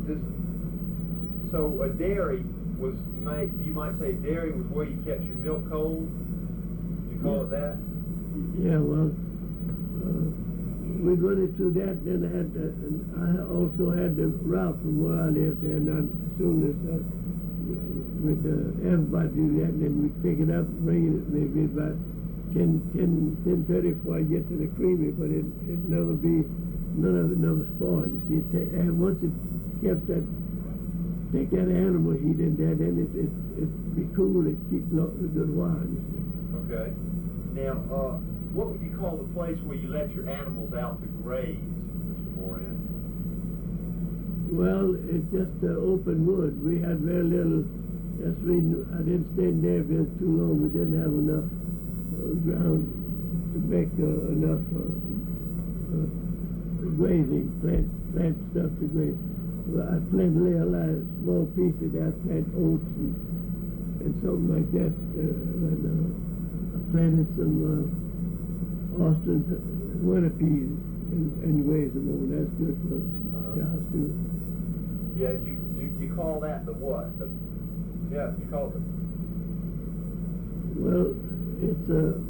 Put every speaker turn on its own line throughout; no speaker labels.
So a dairy was you might say dairy was where you kept your milk cold? Did you call it that?
Yeah, well, we run it through that, then I also had the route from where I lived, and as soon as everybody do that, and then we pick it up, bring it maybe about 10:30 before I get to the creamery, but it never be, none of it never spoiled. You see, and once it kept that, take that animal heat in there, then it be cool, it keep a good while, you see.
Okay. Now, what would you call the place where you let your animals out to graze, Mr. Moran?
Well, it's just open wood. We had very little, I didn't stay in there very too long. We didn't have enough ground to make enough grazing, plant stuff to graze. Well, I planted a lot of small pieces. I planted oats and something like that. I planted some Austin winter peas and grazed them over. That's good for cows too.
Yeah, you call that the what? You call it.
Well, it's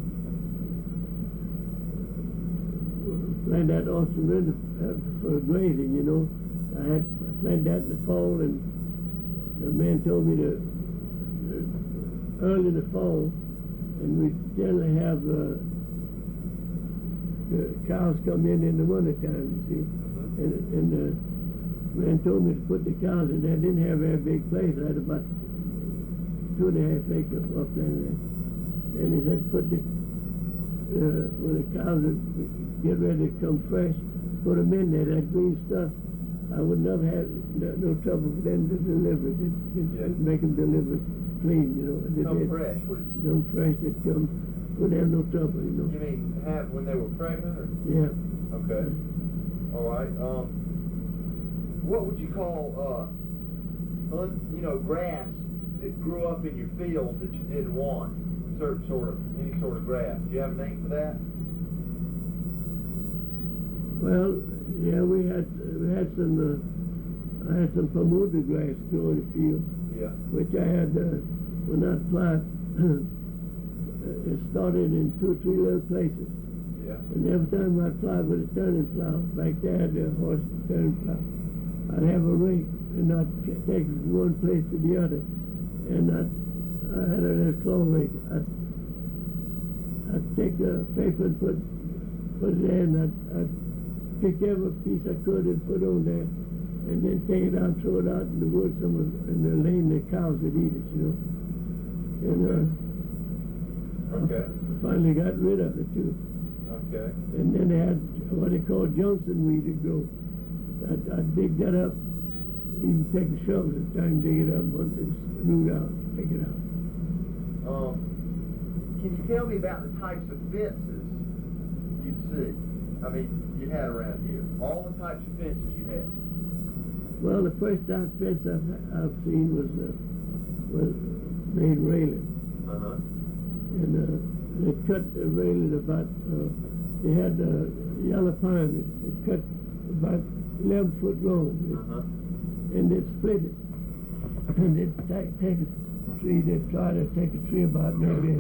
plant that Austin winter for grazing. You know, I planted that in the fall, and the man told me to early in the fall, and we generally have the cows come in the wintertime, you see. And the man told me to put the cows in there. I didn't have a very big place. I had about 2.5 acres up there. And he said, put when the cows get ready to come fresh, put them in there. That green stuff, I would never have no trouble for them to deliver it. It'd make them deliver clean, you know.
Fresh?
Come fresh, it'd come. Wouldn't have no trouble, you know.
You mean when they were pregnant? Or?
Yeah.
Okay. All right. What would you call, grass that grew up in your fields that you didn't want? Any sort of grass. Do you have a name for that?
Well, yeah, we had some. I had some Bermuda grass growing in the field.
Yeah. Which
I had when I applied. It started in 2 or 3 little places.
Yeah.
And every time I applied with a turning plow, back there the horse turning plow, I'd have a rake and I'd take it from one place to the other. And I had a little claw rake. I'd take the paper and put it there, and I'd pick every piece I could and put on there, and then take it out, throw it out in the woods somewhere, in the lane the cows would eat it, you know. And
okay.
I finally got rid of it too.
Okay.
And then they had what they call Johnson weed to grow. I'd dig that up, even take a shovel and try and dig it up, but it's root out, take it out.
Can you tell me about the types of fences you'd see? I mean, you had around here. All the types of fences you had.
Well, the first type of fence I've seen was made railing. And they cut the railing about, they had yellow pine, it cut about 11 foot long. And they'd split it. And they'd take a tree, they'd try to take a tree about maybe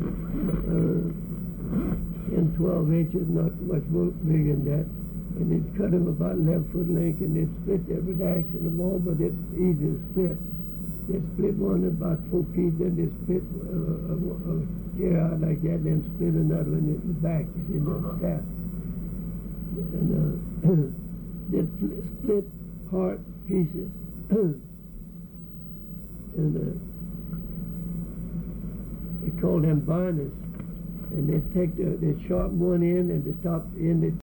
10, 12 inches, not much bigger than that. And they'd cut them about 11 foot length, and they'd split every direction of them all, but it's easy to split. They'd split one about 4 feet, then they'd split a chair out like that, then split another one in the back, you see, in the sap. And they'd split part pieces. And they called them binders. And they'd sharpen one end, and the top end, they'd